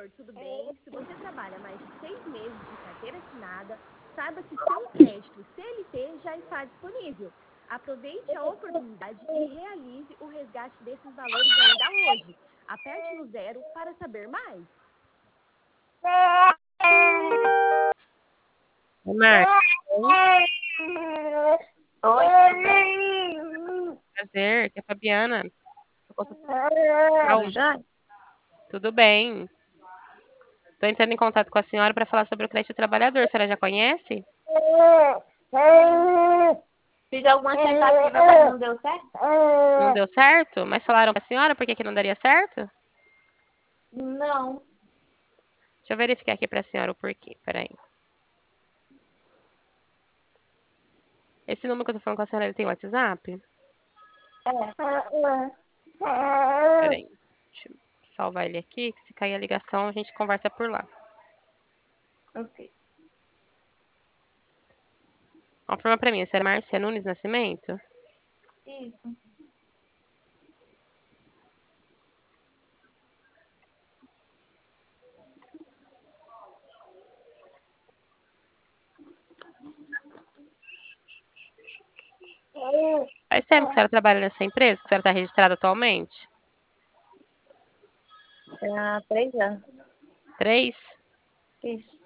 trabalhador, tudo bem? Se você trabalha mais de 6 meses de carteira assinada, saiba que seu crédito CLT já está disponível. Aproveite a oportunidade e realize o resgate desses valores ainda hoje. Aperte no 0 para saber mais. Marcos, Oi, prazer, que é a Fabiana. Fabiana? Tudo bem? Estou entrando em contato com a senhora para falar sobre o crédito trabalhador. A senhora já conhece? Fiz algumas tentativas, mas não deu certo? Não deu certo? Mas falaram para a senhora por que que não daria certo? Não. Deixa eu verificar aqui para a senhora o porquê. Peraí. Esse número que eu tô falando com a senhora, ele tem WhatsApp? Peraí. Deixa eu salvar ele aqui, que se cair a ligação, a gente conversa por lá. Ok. Confirma para mim, a senhora Márcia Nunes Nascimento? Isso. Faz tempo que a senhora trabalha nessa empresa, que a senhora está registrada atualmente? Há 3 anos. 3? Isso.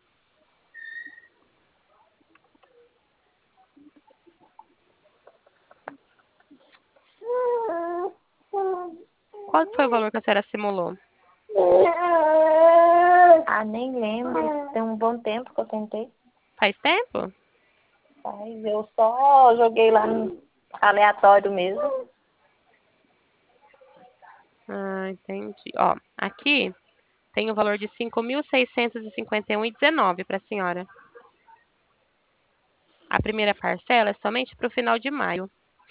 Qual foi o valor que a senhora simulou? Ah, nem lembro. Tem um bom tempo que eu tentei. Faz tempo? Mas eu só joguei lá no aleatório mesmo. Ah, entendi. Ó, aqui tem o valor de 5.651,19 para a senhora. A primeira parcela é somente para o final de maio.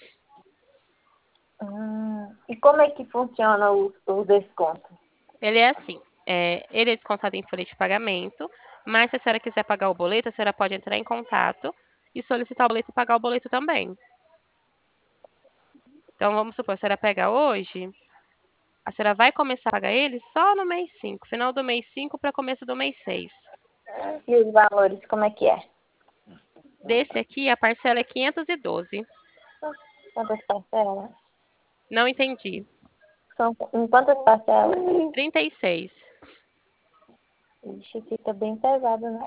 E como é que funciona o desconto? Ele é assim, ele é descontado em folha de pagamento, mas se a senhora quiser pagar o boleto, a senhora pode entrar em contato e solicitar o boleto e pagar o boleto também. Então, vamos supor, a senhora pega hoje, a senhora vai começar a pagar ele só no mês 5, final do mês 5 para começo do mês 6. E os valores, como é que é? Desse aqui, a parcela é 512. Quantas parcelas? Não entendi. São em quantas parcelas? 36. Ixi, fica bem pesado, né?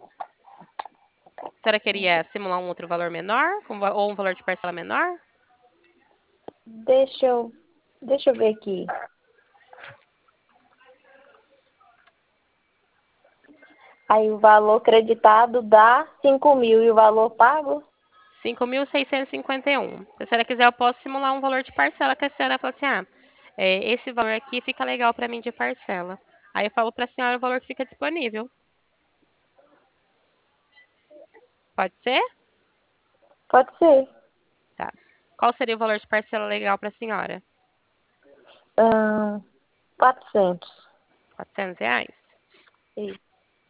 A senhora queria simular um outro valor menor? Ou um valor de parcela menor? Deixa eu ver aqui. Aí o valor creditado dá 5.000 e o valor pago? 5.651. Se a senhora quiser, eu posso simular um valor de parcela que a senhora fala assim, esse valor aqui fica legal para mim de parcela. Aí eu falo para a senhora o valor que fica disponível. Pode ser? Pode ser. Tá. Qual seria o valor de parcela legal para a senhora? 400. R$ 400? Isso.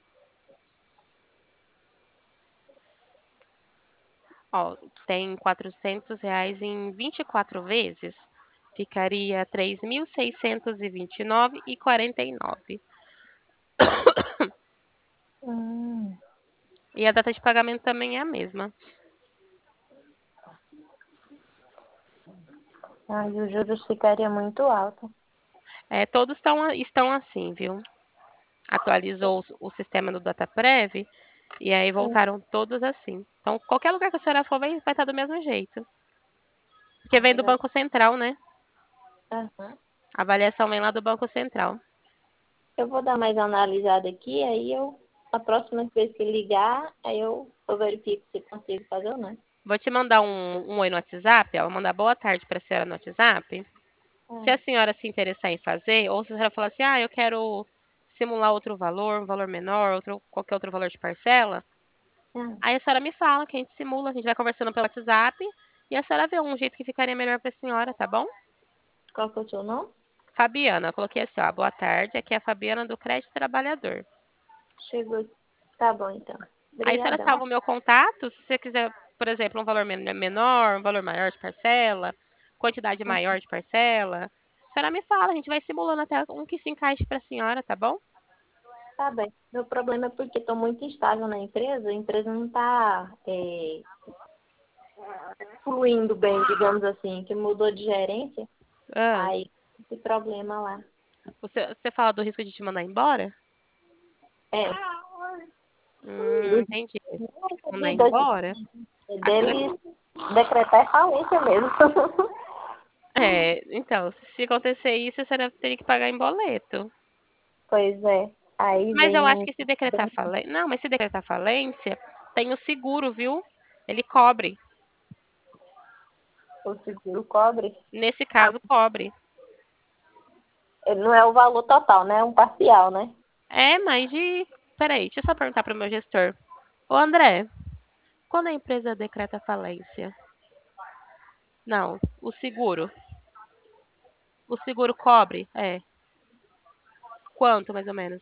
Ó, tem R$ 400 em 24 vezes. Ficaria 3.629,49. Hum. E a data de pagamento também é a mesma. Aí os juros ficaria muito alto. Todos estão assim, viu? Atualizou o sistema do DataPrev e aí voltaram todos assim. Então, qualquer lugar que a senhora for vai estar do mesmo jeito. Porque vem do Banco Central, né? Aham. A avaliação vem lá do Banco Central. Eu vou dar mais uma analisada aqui, a próxima vez que ligar, aí eu verifico se consigo fazer ou não. Vou te mandar um oi no WhatsApp, ó. Vou mandar boa tarde para a senhora no WhatsApp. Se a senhora se interessar em fazer, ou se a senhora falar assim, eu quero simular outro valor, um valor menor, qualquer outro valor de parcela, aí a senhora me fala que a gente simula, a gente vai conversando pelo WhatsApp e a senhora vê um jeito que ficaria melhor para a senhora, tá bom? Qual que é o seu nome? Fabiana, eu coloquei assim, ó, boa tarde, aqui é a Fabiana do Crédito Trabalhador. Chegou. Tá bom, então. Aí a senhora Obrigadão. salva o meu contato, se você quiser, por exemplo, um valor menor, um valor maior de parcela, quantidade maior de parcela, a senhora me fala, a gente vai simulando até um que se encaixe para a senhora, tá bom? Tá bem. Meu problema é porque estou muito estável na empresa, a empresa não está fluindo bem, digamos assim, que mudou de gerência, Ah, aí esse problema lá. você fala do risco de te mandar embora? É, do, Entendi. Mandar de, embora? Assim, deles decretar falência mesmo. então, se acontecer isso, você teria que pagar em boleto. Pois é. Aí Mas eu acho vem que se decretar falência. Não, mas se decretar falência, tem o seguro, viu? Ele cobre. o seguro cobre. Nesse Ah, caso, cobre. não é o valor total, né? É um parcial, né? É, mas de. Peraí, deixa eu só perguntar para o meu gestor. Ô, André, quando a empresa decreta falência? Não, o seguro. O seguro cobre? É. Quanto, mais ou menos?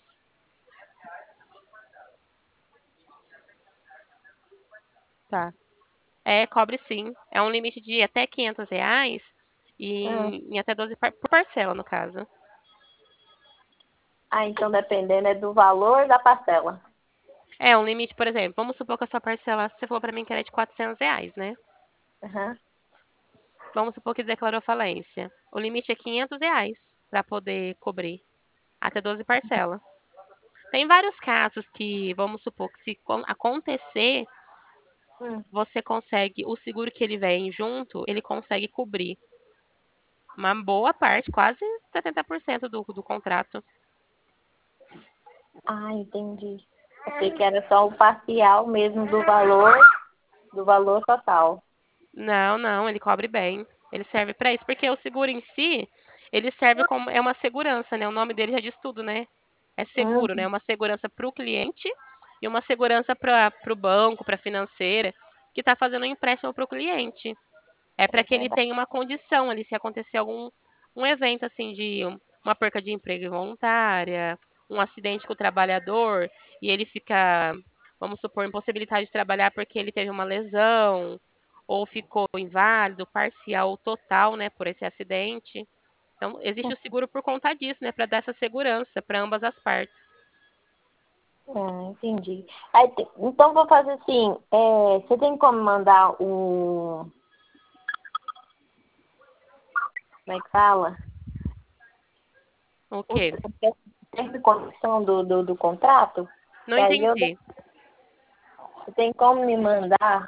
Tá. É, cobre sim. É um limite de até R$ 500 e Hum. em até 12 por parcela, no caso. Ah, então dependendo é do valor da parcela. É, um limite, por exemplo, vamos supor que a sua parcela, você falou pra mim que era de R$ 400, né? Uhum. Vamos supor que declarou falência. O limite é R$ 500 para poder cobrir até 12 parcelas. Tem vários casos que, vamos supor que se acontecer, você consegue, o seguro que ele vem junto, ele consegue cobrir uma boa parte, quase 70% do contrato. Ah, entendi. Achei que era só o parcial mesmo do valor total. Não, não, ele cobre bem. Ele serve para isso, porque o seguro em si, ele serve como é uma segurança, né? O nome dele já diz tudo, né? É seguro, né? Uhum. Uma segurança para o cliente e uma segurança para o banco, para a financeira, que está fazendo um empréstimo para o cliente. É É para que ele verdade. tenha uma condição ali, se acontecer algum um evento assim de uma perca de emprego involuntária, um acidente com o trabalhador e ele fica, vamos supor, impossibilitado de trabalhar porque ele teve uma lesão ou ficou inválido, parcial ou total, né, por esse acidente. Então, existe o seguro por conta disso, né, para dar essa segurança para ambas as partes. Ah, entendi. Aí, então vou fazer assim, você tem como mandar como é que fala? O O quê? termo de condição do contrato? Não E aí entendi. você tem como me mandar,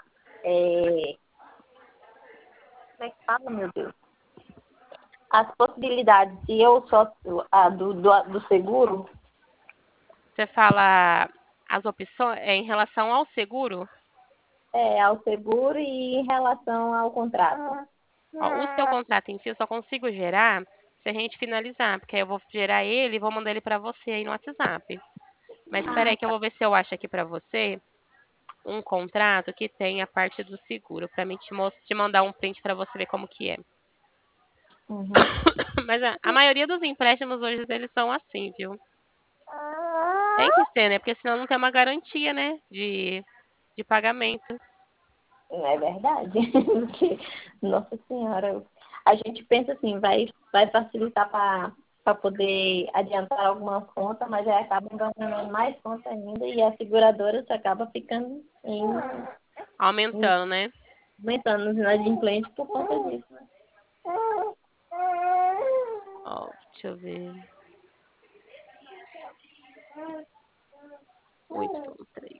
como é que fala, meu Deus? As possibilidades, se eu só do seguro, Você fala as opções em relação ao seguro? ao seguro e em relação ao contrato. Ó, o seu contrato em si eu só consigo gerar se a gente finalizar, porque aí eu vou gerar ele e vou mandar ele para você aí no WhatsApp. Mas espera Ah, aí que eu vou ver se eu acho aqui para você um contrato que tem a parte do seguro, para mim te mandar um print para você ver como que é. uhum. Mas a maioria dos empréstimos hoje eles são assim, viu? Tem que ser, né? Porque senão não tem uma garantia, né? De pagamento. É verdade. Porque, nossa senhora, a gente pensa assim, vai facilitar para poder adiantar algumas contas, mas aí acaba ganhando mais conta ainda e a seguradora só acaba ficando Aumentando, né? aumentando os inadimplentes por conta disso. Ó, deixa eu ver. 8.3.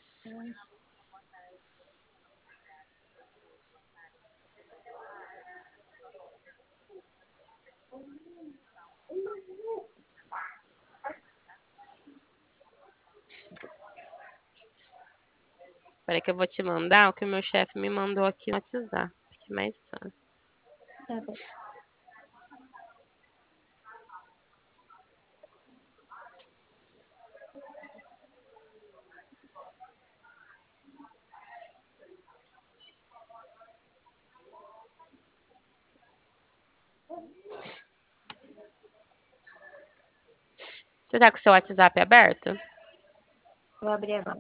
Peraí que eu vou te mandar o que o meu chefe me mandou aqui no WhatsApp. Que é mais fácil. Tá bom. Você tá com o seu WhatsApp aberto? Vou abrir agora.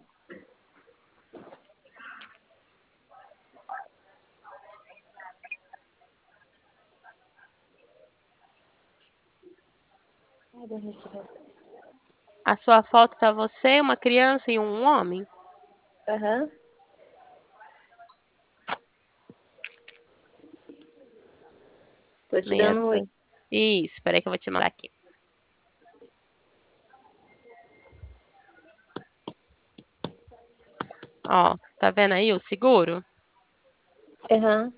Ai, deixa eu ver. A sua foto tá você, uma criança e um homem? Aham. Tô te dando um oi. Isso, peraí que eu vou te mandar aqui. Ó, tá vendo aí o seguro? Aham.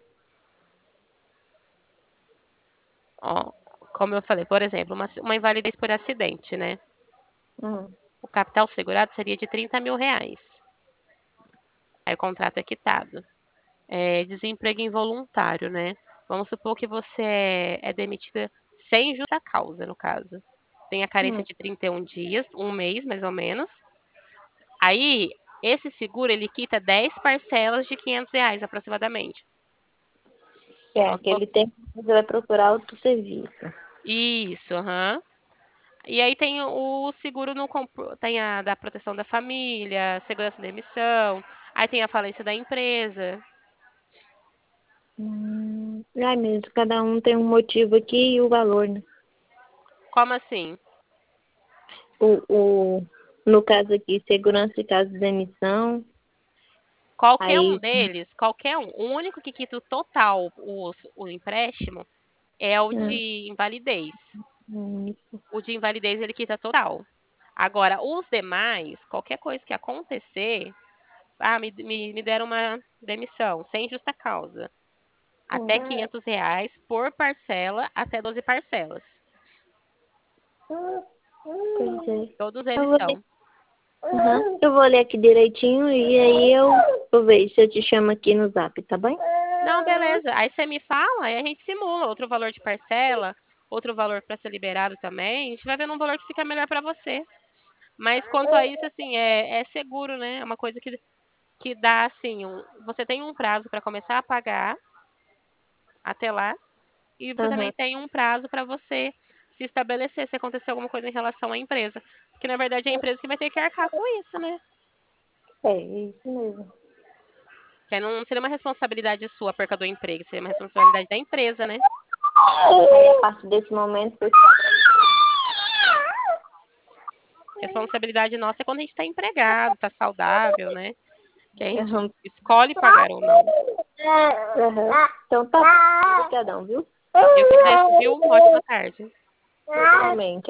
Ó, como eu falei, por exemplo, uma invalidez por acidente, né? Uhum. O capital segurado seria de R$ 30.000. Aí o contrato é quitado. Desemprego involuntário, né? Vamos supor que você é demitida sem justa causa, no caso. Tem a carência de 31 dias, um mês mais ou menos. Aí, esse seguro, ele quita 10 parcelas de R$ 500 aproximadamente. É, Vamos supor- aquele tempo que você vai procurar outro serviço. Isso, aham. E aí tem o seguro tem a da proteção da família, segurança da emissão, aí tem a falência da empresa. Ai, mesmo, cada um tem um motivo aqui e o valor, né? Como assim? No caso aqui, segurança em caso de demissão. Qualquer um Aí, deles, qualquer um. O único que quita o total o empréstimo é o hum, de invalidez. hum, O de invalidez ele quita total. Agora, os demais, qualquer coisa que acontecer, me deram uma demissão sem justa causa. Até R$ 500 por parcela, até 12 parcelas. pois é. Todos Eu eles vou ler, são. eu vou ler aqui direitinho e aí eu vou ver se eu te chamo aqui no Zap, tá bem? Não, beleza. Aí você me fala, aí a gente simula outro valor de parcela, outro valor para ser liberado também. A gente vai vendo um valor que fica melhor para você. Mas quanto a isso, assim, é seguro, né? É uma coisa que dá, assim, você tem um prazo para começar a pagar até lá, e você também Aham. tem um prazo para você se estabelecer se acontecer alguma coisa em relação à empresa. Porque, na verdade, é a empresa que vai ter que arcar com isso, né? É isso mesmo. Que não seria uma responsabilidade sua a perca do emprego, seria uma responsabilidade da empresa, né? Aí, a partir desse momento, Responsabilidade nossa é quando a gente está empregado, está saudável, né? Que a gente aham. escolhe pagar ou não. Aham. Então tá. Obrigadão, viu? Eu que agradeço, viu? Uma ótima tarde. Totalmente.